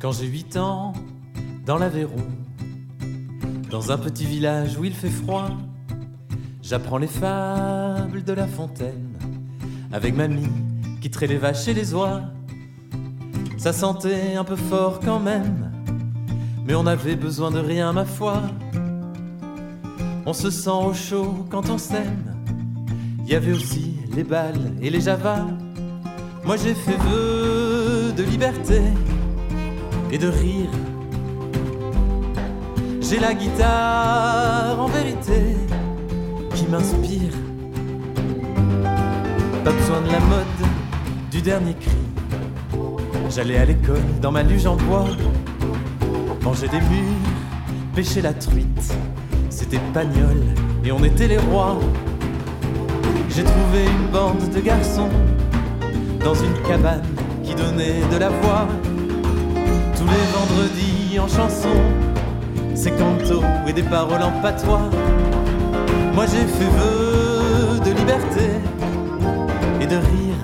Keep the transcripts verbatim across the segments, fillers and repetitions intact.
Quand j'ai huit ans, dans l'Aveyron, dans un petit village où il fait froid, j'apprends les fables de La Fontaine avec mamie qui traite les vaches et les oies. Ça sentait un peu fort quand même, mais on avait besoin de rien, ma foi. On se sent au chaud quand on s'aime. Il y avait aussi les balles et les javas. Moi j'ai fait vœu de liberté et de rire. J'ai la guitare en vérité qui m'inspire. Pas besoin de la mode, du dernier cri. J'allais à l'école dans ma luge en bois, manger des mûres, pêcher la truite. C'était Pagnol et on était les rois. J'ai trouvé une bande de garçons dans une cabane qui donnait de la voix. Tous les vendredis en chanson, c'est canto et des paroles en patois. Moi j'ai fait vœu de liberté et de rire.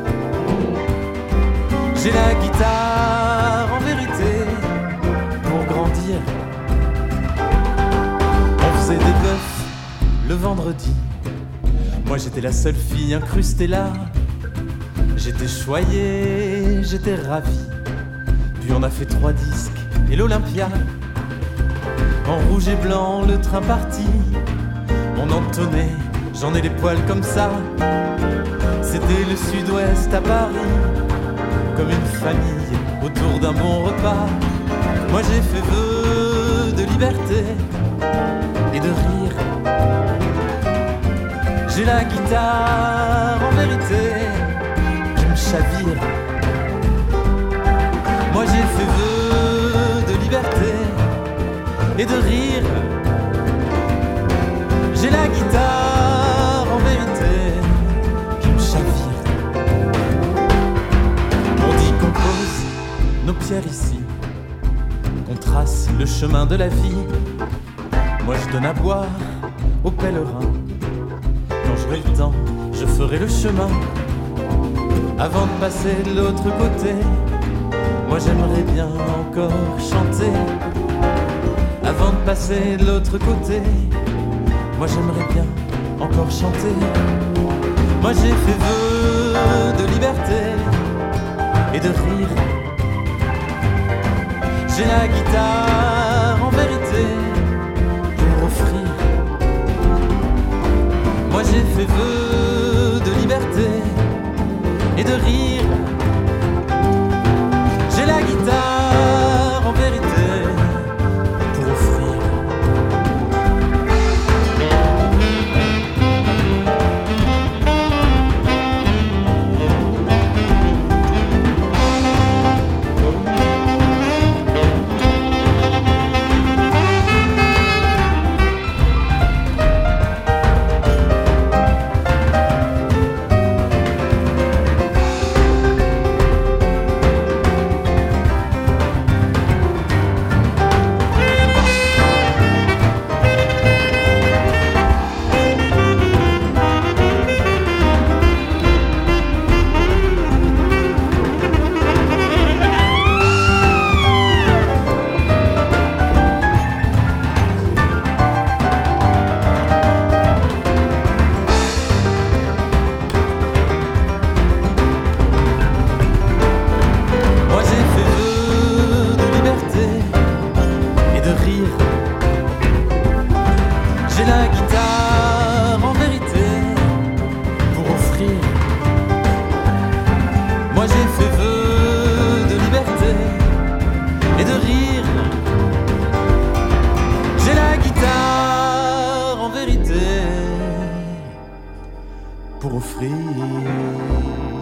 J'ai la guitare en vérité pour grandir. On faisait des bœufs le vendredi. Moi j'étais la seule fille incrustée là. J'étais choyé, j'étais ravi. Puis on a fait trois disques et l'Olympia. En rouge et blanc le train parti. On entonnait, j'en ai les poils comme ça. C'était le sud-ouest à Paris, comme une famille autour d'un bon repas. Moi j'ai fait vœu de liberté et de rire. J'ai la guitare en vérité qui me chavire. Moi j'ai fait vœu de liberté et de rire. J'ai la guitare en vérité qui me chavire. On dit qu'on pose nos pierres ici, qu'on trace le chemin de la vie. Moi je donne à boire aux pèlerins. Quand j'aurai le temps, je ferai le chemin. Avant de passer de l'autre côté, moi j'aimerais bien encore chanter. Avant de passer de l'autre côté, moi j'aimerais bien encore chanter. Moi j'ai fait vœu de liberté et de rire. J'ai la guitare en vérité pour offrir. Moi j'ai fait vœu de liberté et de rire. J'ai la guitare en vérité pour offrir. J'ai la guitare en vérité pour offrir. Moi j'ai fait vœu de liberté et de rire. J'ai la guitare en vérité pour offrir.